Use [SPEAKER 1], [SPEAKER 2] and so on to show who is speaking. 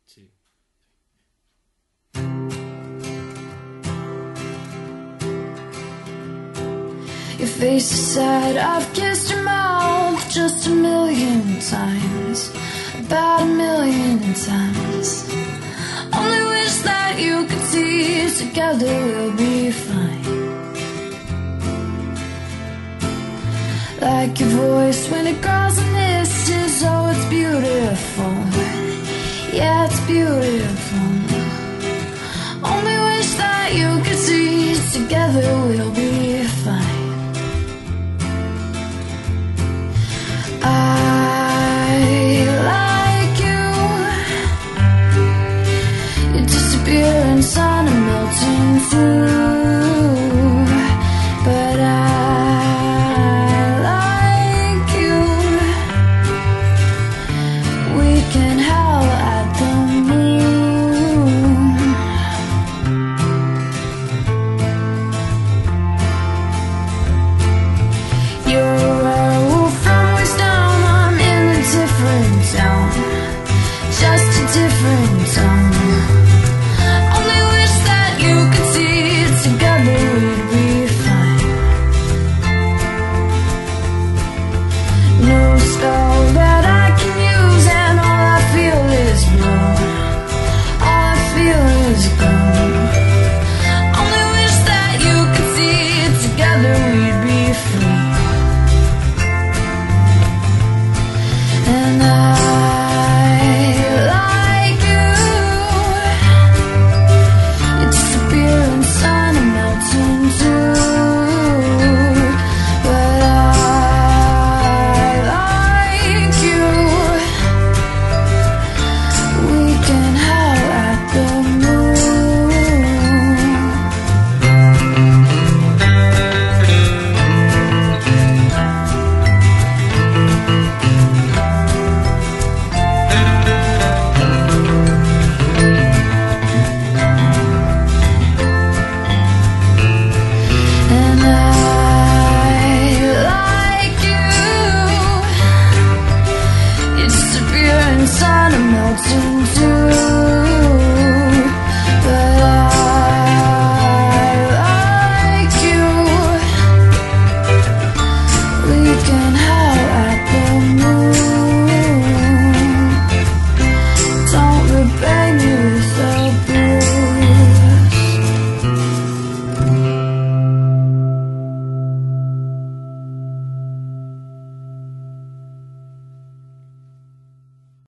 [SPEAKER 1] Sì.
[SPEAKER 2] Your face is sad, I've kissed your mouth just a million times, about a million times. Only wish that you could see, together we'll be fine. Like your voice when it grows and hisses, oh it's beautiful, yeah it's beautiful. Only wish that you could see, together we'll be fine. I like you. You disappear in sun and melting through, but I like you. We can howl at the moon. You're a werewolf from waist down, I'm in a different town, just a different town. Only wish that you could see, together we'd be fine. No spell that I can use, and all I feel is blue, all I feel is blue. Only wish that you could see, together we'd be free. And I like you. You disappear in sun and melting too, but I like you. We can howl at the moon. And I like you. You disappear in sun and melting